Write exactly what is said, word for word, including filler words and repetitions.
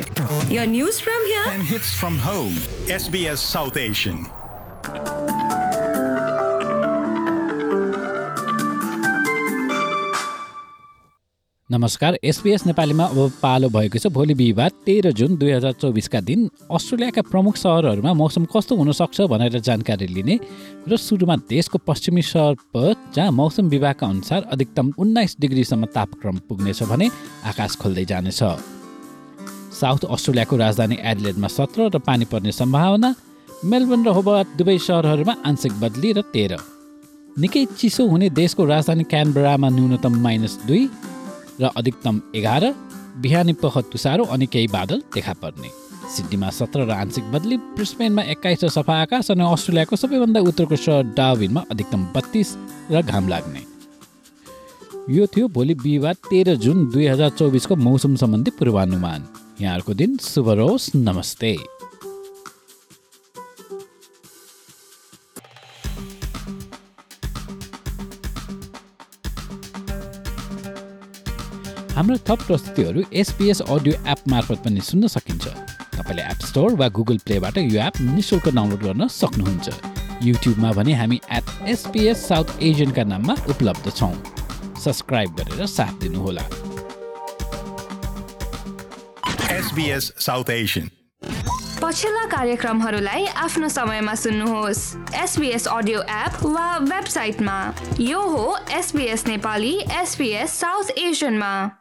Your news from here and hits from home. S B S South Asian. नमस्कार, SBS नेपालीमा अब पालो भएको छ भोलि बिहिबार तेह्र जुन दुई हजार चौबिसका दिन अस्ट्रेलियाका प्रमुख सहरहरूमा मौसम कस्तो हुन सक्छ भनेर जानकारी लिने र सुरुमा देशको पश्चिमी सहर पर्थ जहाँ मौसम विभागका अनुसार अधिकतम उन्नाइस डिग्रीसम्म तापक्रम पुग्नेछ भने आकाश खोल्दै जानेछ। साउथ अस्ट्रेलियाको राजधानी एडिलेडमा सत्र र पानी पर्ने सम्भावना, मेलबर्न र होबार्ट दुवै सहरहरूमा आंशिक बदली र तेह्र। निकै चिसो हुने देशको राजधानी क्यानबरामा न्यूनतम माइनस दुई र अधिकतम एघार, बिहानी पख तुषारो अनि केही बादल देखा पर्ने। सिडनीमा सत्र र आंशिक बदली, ब्रिस्बेनमा एक्काइस र सफा आकाश अनि अस्ट्रेलियाको सबैभन्दा उत्तरको सहर डार्विनमा अधिकतम बत्तीस र घाम लाग्ने। यो थियो भोलि बिहिबार तेह्र जुन दुई हजार चौबिसको मौसम सम्बन्धी पूर्वानुमान। यहाँहरूको दिन शुभ रहोस्। नमस्ते। हाम्रो थप प्रस्तुतिहरू एसबीएस अडियो एप मार्फत पनि सुन्न सकिन्छ। तपाईँले एप स्टोर वा गुगल प्लेबाट यो एप निःशुल्क डाउनलोड गर्न सक्नुहुन्छ। युट्युबमा भने हामी एट एसबीएस साउथ एसियनका नाममा उपलब्ध छौँ। सब्सक्राइब गरेर साथ दिनुहोला। S B S South Asian. पछिल्ला कार्यक्रमहरूलाई आफ्नो समयमा सुन्नुहोस् एसबीएस अडियो एप वा वेबसाइटमा। यो हो एसबीएस नेपाली एसबीएस साउथ एसियनमा।